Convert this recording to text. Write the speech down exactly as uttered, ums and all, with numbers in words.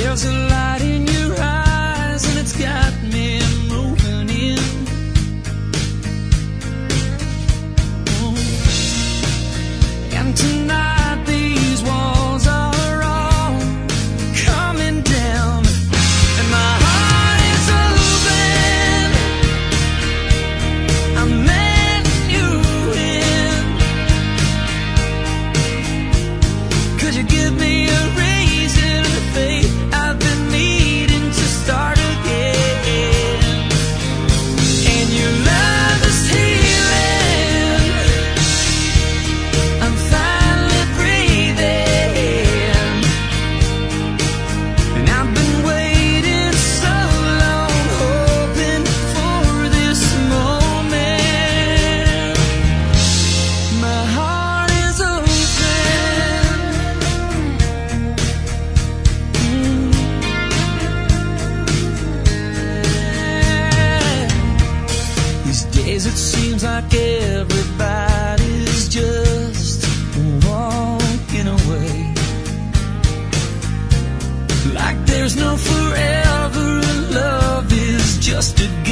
There's a light in your eyes and it's got me moving in. Oh. And tonight these walls are all coming down, and my heart is open. I'm letting you in. Could you give me a reason to faith? I've been needing to start again. And your love is healing. I'm finally breathing. And I've been waiting so long, hoping for this moment. My heart is open. These days it seems like everybody's just walking away, like there's no forever, and love is just a